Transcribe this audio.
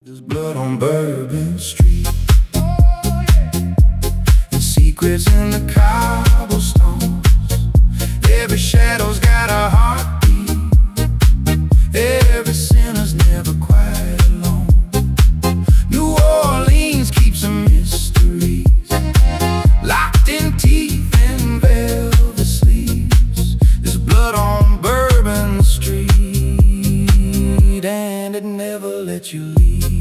There's blood on Bourbon Street, and secrets in the cobblestones. Every shadow's got a heartbeat. Every sinner's never quite alone. New Orleans keeps some mysteries, locked in teeth and velvet sleeves. There's blood on Bourbon Street, and it never lets you leave.